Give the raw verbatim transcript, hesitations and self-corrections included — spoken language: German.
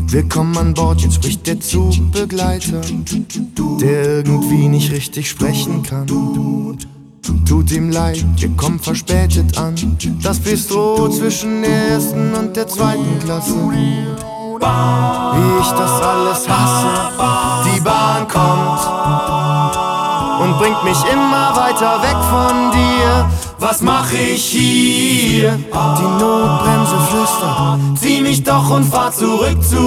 Willkommen an Bord, jetzt spricht der Zugbegleiter, der irgendwie nicht richtig sprechen kann. Tut ihm leid, wir kommen verspätet an. Das Bistro zwischen der ersten und der zweiten Klasse. Wie ich das alles hasse. Die Bahn kommt und bringt mich immer weiter weg von dir. Was mach ich hier? Die Notbremse flüstert, zieh mich doch und fahr zurück zu